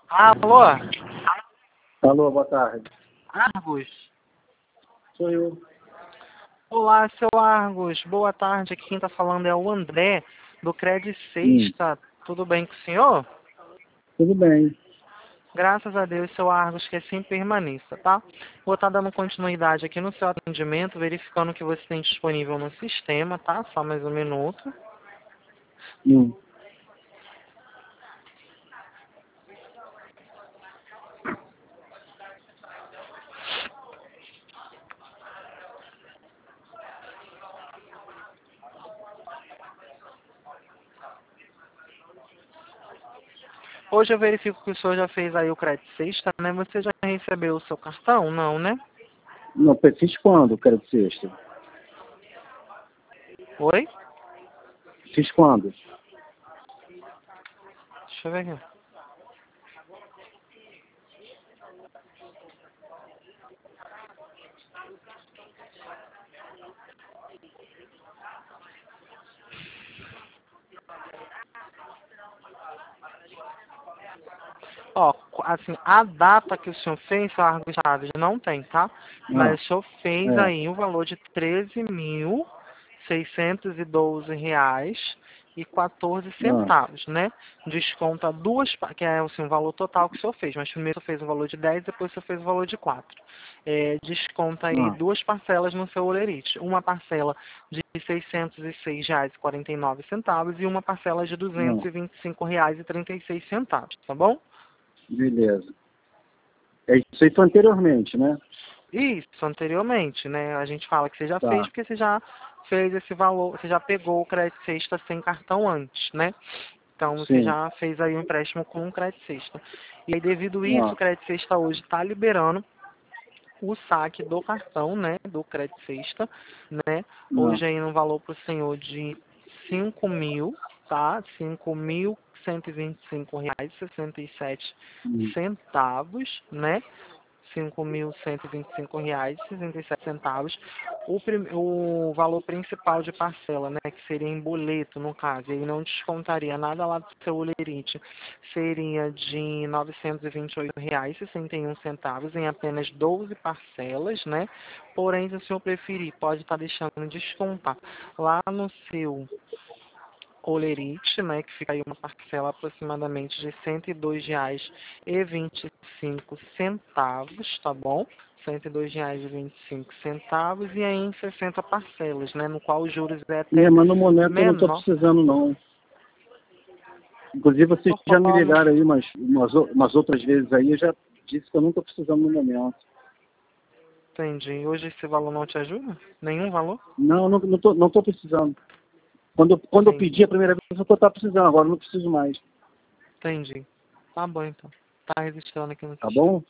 Alô? Alô, boa tarde. Argos? Sou eu. Olá, seu Argos. Boa tarde. Aqui quem está falando é o André, do Credit Sexta. Tudo bem com o senhor? Tudo bem. Graças a Deus, seu Argos, que assim permaneça, tá? Vou estar dando continuidade aqui no seu atendimento, verificando o que você tem disponível no sistema, tá? Só mais um minuto. Hum. Hoje eu verifico que o senhor já fez aí o Credit Sexta, né? Você já recebeu o seu cartão? Não, né? Não, fiz quando, quero dizer sexta? Oi? Fiz quando? Deixa eu ver aqui. Ó, assim, a data que o senhor fez, seu Argos Chaves, não tem, tá? Mas o senhor fez É. aí o valor de R$ 13.612,14, né? Desconta duas, que é assim, o valor total que o senhor fez, mas primeiro o senhor fez o valor de 10, depois o senhor fez o valor de 4. Desconta aí duas parcelas no seu Olerite. Uma parcela de R$ 606,49 e uma parcela de R$ 225,36, tá bom? Beleza. Isso aí foi anteriormente, né? Isso, anteriormente, né? A gente fala que você já fez Tá. porque você já fez esse valor, você já pegou o crédito sexta sem cartão antes, né? Então você Sim. já fez aí o empréstimo com o crédito sexta. E aí, devido a isso, o crédito sexta hoje está liberando o saque do cartão, né? Do crédito sexta, né? Hoje aí no valor para o senhor de 5.000, tá? R$ 5.125,67, né? R$ 5.125,67. O valor principal de parcela, né, que seria em boleto, no caso, ele não descontaria nada lá do seu Olerite, seria de R$ 928,61 em apenas 12 parcelas, né? Porém, se o senhor preferir, pode estar deixando de descontar lá no seu Olerite, né, que fica aí uma parcela aproximadamente de R$ 102,25, tá bom? R$ 102,25 e aí em 60 parcelas, né, no qual os juros é até Mas no momento eu não estou menor. precisando, não. Inclusive vocês já me ligaram aí umas outras vezes aí, eu já disse que eu não estou precisando no momento. Entendi. Hoje esse valor não te ajuda? Nenhum valor? Não, não tô precisando. Quando eu pedi a primeira vez, eu estava precisando, agora eu não preciso mais. Entendi. Tá bom, então. Tá registrando aqui no Tá sistema. bom?